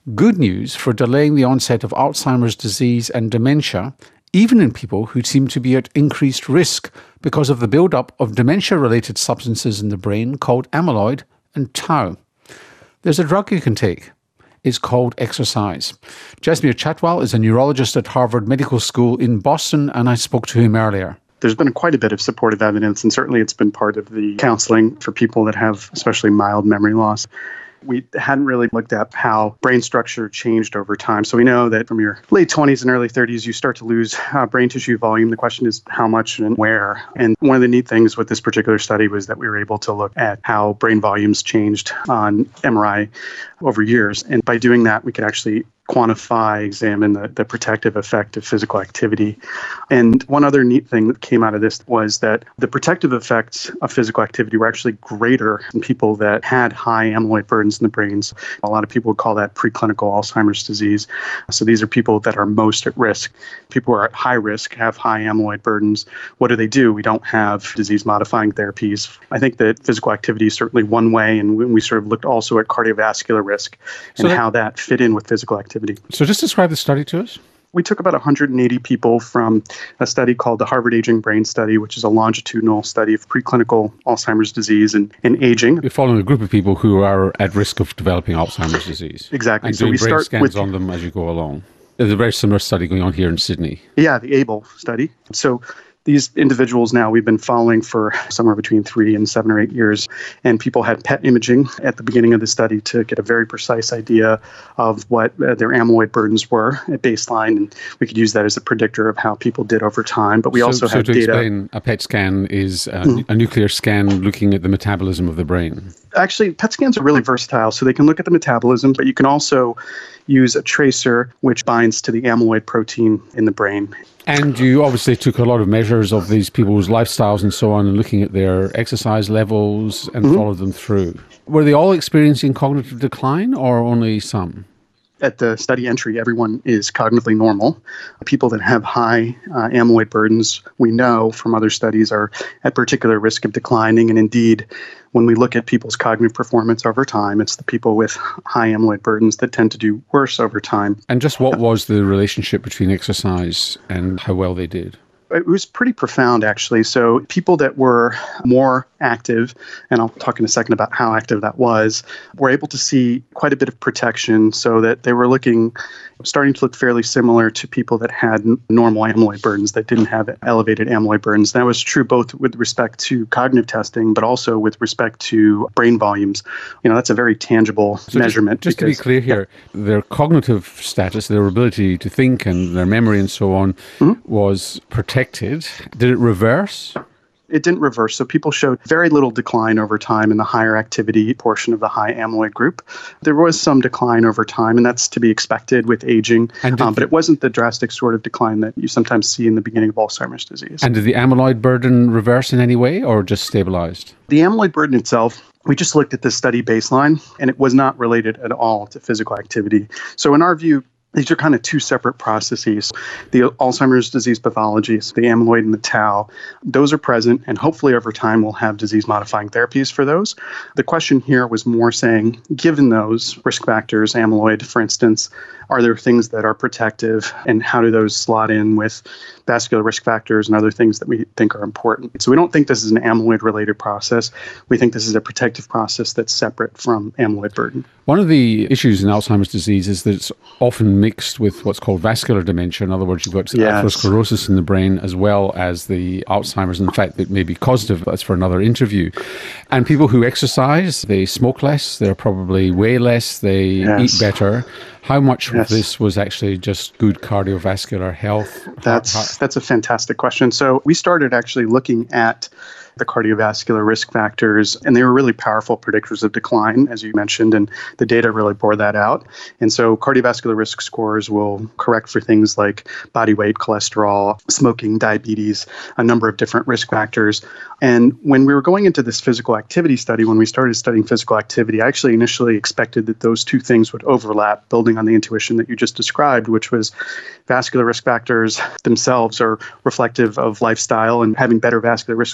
good news for delaying the onset of Alzheimer's disease and dementia, even in people who seem to be at increased risk because of the build-up of dementia-related substances in the brain called amyloid and tau. There's a drug you can take. It's called exercise. Jasbir Chhatwal is a neurologist at Harvard Medical School in Boston, and I spoke to him earlier. There's been quite a bit of supportive evidence, and certainly it's been part of the counseling for people that have especially mild memory loss. We hadn't really looked at how brain structure changed over time. So we know that from your late 20s and early 30s, you start to lose brain tissue volume. The question is how much and where. And one of the neat things with this particular study was that we were able to look at how brain volumes changed on MRI over years. And by doing that, we could actually quantify, examine the protective effect of physical activity. And one other neat thing that came out of this was that the protective effects of physical activity were actually greater in people that had high amyloid burdens in the brains. A lot of people would call that preclinical Alzheimer's disease. So these are people that are most at risk. People who are at high risk have high amyloid burdens. What do? We don't have disease-modifying therapies. I think that physical activity is certainly one way, and we sort of looked also at cardiovascular risk and how that fit in with physical activity. So just describe the study to us. We took about 180 people from a study called the Harvard Aging Brain Study, which is a longitudinal study of preclinical Alzheimer's disease and aging. You're following a group of people who are at risk of developing Alzheimer's disease. Exactly. And doing brain scans on them as you go along. There's a very similar study going on here in Sydney. Yeah, the ABLE study. So these individuals now we've been following for somewhere between 3 and 7 or 8 years, and people had PET imaging at the beginning of the study to get a very precise idea of what their amyloid burdens were at baseline, and we could use that as a predictor of how people did over time. But we also have data. So to explain, a PET scan is a nuclear scan looking at the metabolism of the brain. Actually, PET scans are really versatile, so they can look at the metabolism, but you can also use a tracer which binds to the amyloid protein in the brain. And you obviously took a lot of measures of these people's lifestyles and so on, and looking at their exercise levels and followed them through. Were they all experiencing cognitive decline or only some? At the study entry, everyone is cognitively normal. People that have high amyloid burdens, we know from other studies, are at particular risk of declining. And indeed, when we look at people's cognitive performance over time, it's the people with high amyloid burdens that tend to do worse over time. And just what was the relationship between exercise and how well they did? It was pretty profound, actually. So people that were more active, and I'll talk in a second about how active that was, were able to see quite a bit of protection, so that they were starting to look fairly similar to people that had normal amyloid burdens, that didn't have elevated amyloid burdens. That was true both with respect to cognitive testing, but also with respect to brain volumes. That's a very tangible measurement. Just to be clear here, their cognitive status, their ability to think and their memory and so on was protected. Did it reverse? It didn't reverse. So people showed very little decline over time in the higher activity portion of the high amyloid group. There was some decline over time, and that's to be expected with aging. But it wasn't the drastic sort of decline that you sometimes see in the beginning of Alzheimer's disease. And did the amyloid burden reverse in any way or just stabilized? The amyloid burden itself, we just looked at the study baseline, and it was not related at all to physical activity. So in our view, these are kind of two separate processes. The Alzheimer's disease pathologies, the amyloid and the tau, those are present, and hopefully over time we'll have disease-modifying therapies for those. The question here was more saying, given those risk factors, amyloid, for instance, are there things that are protective, and how do those slot in with vascular risk factors and other things that we think are important? So we don't think this is an amyloid-related process. We think this is a protective process that's separate from amyloid burden. One of the issues in Alzheimer's disease is that it's often mixed with what's called vascular dementia. In other words, you've got atherosclerosis in the brain as well as the Alzheimer's. In fact, it may be causative. That's for another interview. And people who exercise, they smoke less, they're probably weigh less, they eat better. How much of this was actually just good cardiovascular health? That's a fantastic question. So we started actually looking at the cardiovascular risk factors, and they were really powerful predictors of decline, as you mentioned, and the data really bore that out. And so cardiovascular risk scores will correct for things like body weight, cholesterol, smoking, diabetes, a number of different risk factors. And when we were going into this physical activity study, when we started studying physical activity, I actually initially expected that those two things would overlap, building on the intuition that you just described, which was vascular risk factors themselves are reflective of lifestyle, and having better vascular risk scores should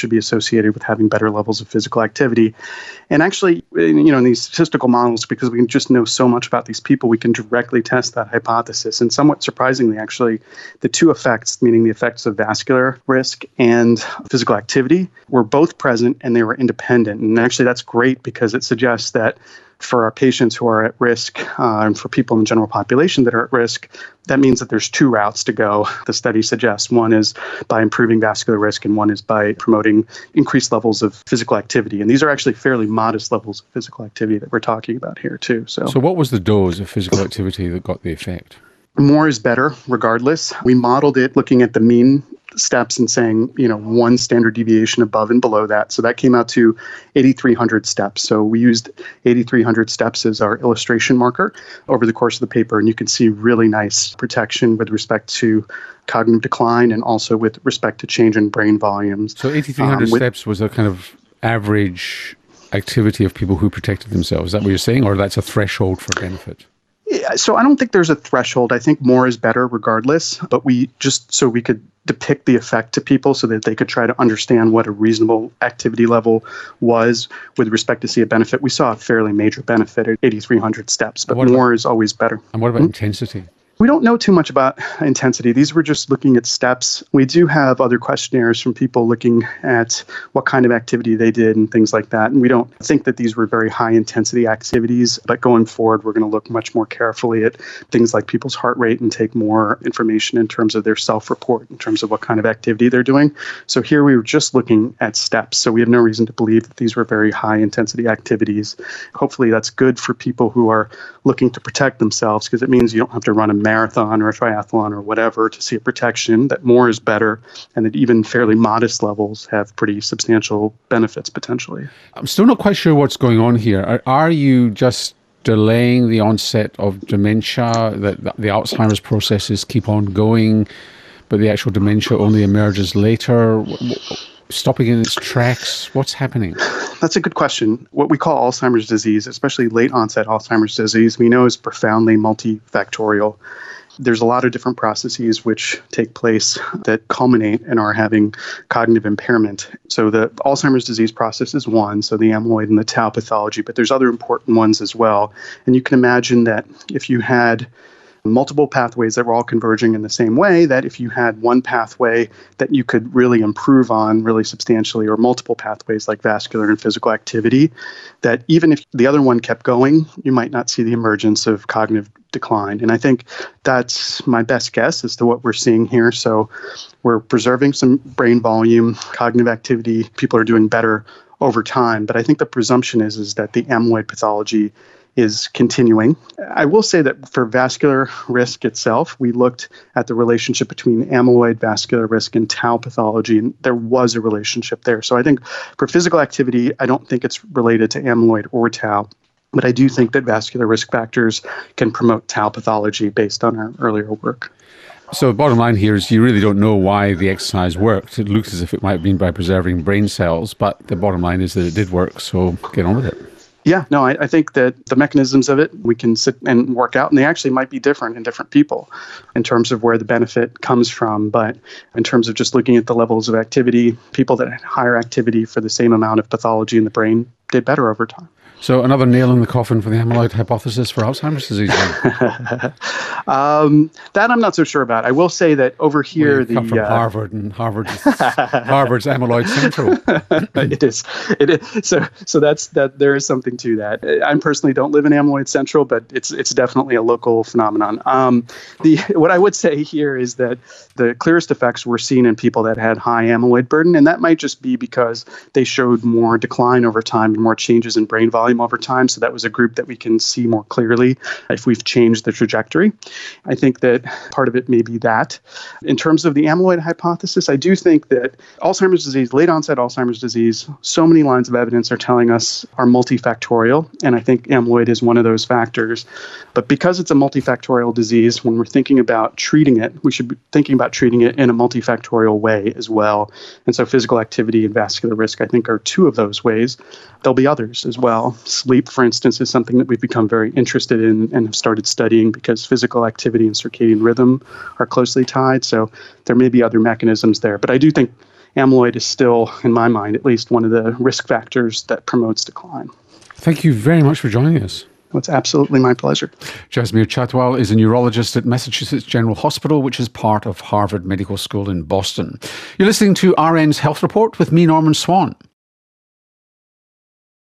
should be associated with having better levels of physical activity. And actually, in these statistical models, because we just know so much about these people, we can directly test that hypothesis. And somewhat surprisingly, actually, the two effects, meaning the effects of vascular risk and physical activity, were both present and they were independent. And actually, that's great because it suggests that for our patients who are at risk and for people in the general population that are at risk, that means that there's two routes to go, the study suggests. One is by improving vascular risk and one is by promoting increased levels of physical activity. And these are actually fairly modest levels of physical activity that we're talking about here too. So what was the dose of physical activity that got the effect? More is better regardless. We modeled it looking at the mean steps and saying, one standard deviation above and below that. So that came out to 8,300 steps. So we used 8,300 steps as our illustration marker over the course of the paper. And you can see really nice protection with respect to cognitive decline and also with respect to change in brain volumes. So 8,300 steps was a kind of average activity of people who protected themselves. Is that what you're saying? Or that's a threshold for benefit? So I don't think there's a threshold. I think more is better regardless, but we could depict the effect to people so that they could try to understand what a reasonable activity level was with respect to see a benefit. We saw a fairly major benefit at 8,300 steps, but more is always better. And what about intensity? We don't know too much about intensity. These were just looking at steps. We do have other questionnaires from people looking at what kind of activity they did and things like that. And we don't think that these were very high intensity activities. But going forward, we're going to look much more carefully at things like people's heart rate and take more information in terms of their self-report, in terms of what kind of activity they're doing. So here we were just looking at steps. So we have no reason to believe that these were very high intensity activities. Hopefully that's good for people who are looking to protect themselves because it means you don't have to run a marathon or a triathlon or whatever to see a protection, that more is better, and that even fairly modest levels have pretty substantial benefits potentially. I'm still not quite sure what's going on here. Are you just delaying the onset of dementia, that the Alzheimer's processes keep on going, but the actual dementia only emerges later? Stopping in its tracks? What's happening? That's a good question. What we call Alzheimer's disease, especially late onset Alzheimer's disease, we know is profoundly multifactorial. There's a lot of different processes which take place that culminate in our having cognitive impairment. So the Alzheimer's disease process is one, so the amyloid and the tau pathology, but there's other important ones as well. And you can imagine that if you had multiple pathways that were all converging in the same way, that if you had one pathway that you could really improve on really substantially, or multiple pathways like vascular and physical activity, that even if the other one kept going, you might not see the emergence of cognitive decline. And I think that's my best guess as to what we're seeing here. So we're preserving some brain volume, cognitive activity, people are doing better over time. But I think the presumption is that the amyloid pathology is continuing. I will say that for vascular risk itself, we looked at the relationship between amyloid, vascular risk, and tau pathology, and there was a relationship there. So I think for physical activity, I don't think it's related to amyloid or tau, but I do think that vascular risk factors can promote tau pathology based on our earlier work. So the bottom line here is you really don't know why the exercise worked. It looks as if it might have been by preserving brain cells, but the bottom line is that it did work, so get on with it. Yeah, no, I think that the mechanisms of it we can sit and work out, and they actually might be different in different people in terms of where the benefit comes from. But in terms of just looking at the levels of activity, people that had higher activity for the same amount of pathology in the brain did better over time. So another nail in the coffin for the amyloid hypothesis for Alzheimer's disease? That I'm not so sure about. I will say that over here, come from Harvard, and Harvard's amyloid central. It is. So that's that. There is something to that. I personally don't live in amyloid central, but it's definitely a local phenomenon. What I would say here is that the clearest effects were seen in people that had high amyloid burden, and that might just be because they showed more decline over time and more changes in brain volume over time. So that was a group that we can see more clearly if we've changed the trajectory. I think that part of it may be that. In terms of the amyloid hypothesis, I do think that Alzheimer's disease, late onset Alzheimer's disease, so many lines of evidence are telling us are multifactorial. And I think amyloid is one of those factors. But because it's a multifactorial disease, when we're thinking about treating it, we should be thinking about treating it in a multifactorial way as well. And so physical activity and vascular risk, I think, are two of those ways. There'll be others as well. Sleep, for instance, is something that we've become very interested in and have started studying because physical activity and circadian rhythm are closely tied. So there may be other mechanisms there. But I do think amyloid is still, in my mind at least, one of the risk factors that promotes decline. Thank you very much for joining us. It's absolutely my pleasure. Jasmeer Chatwal is a neurologist at Massachusetts General Hospital, which is part of Harvard Medical School in Boston. You're listening to RN's Health Report with me, Norman Swan.